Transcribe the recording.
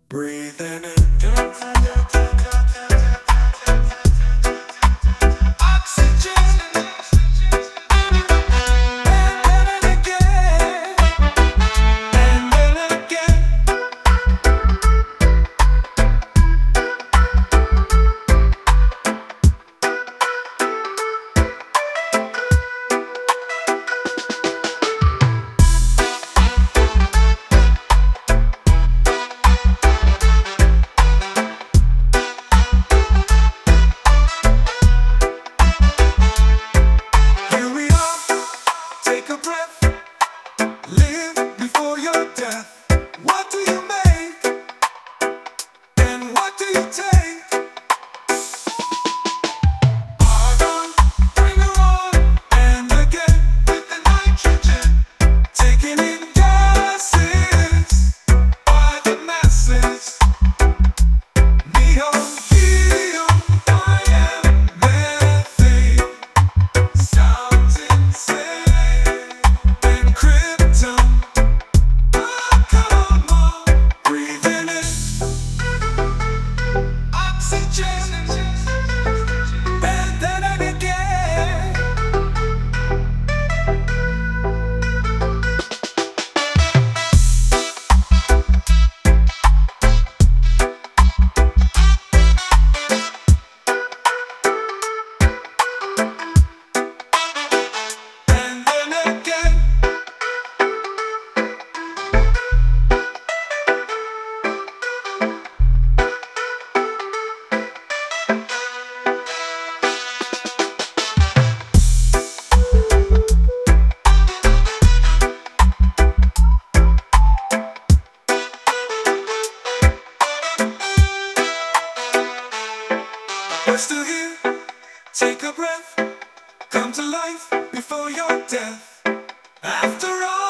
Breathing in oxygen, and then again, and then again. Here we are, take a breath, live before your death. What do you make, and what do you take? Argon, bring her on, and again with the nitrogen, taking in gases by the masses. Neon, helium, methane. Sounds insane. And krypton, oh come on, breathing in oxygen, and then again. And then again. We're still here, take a breath, come to life before your death. After all.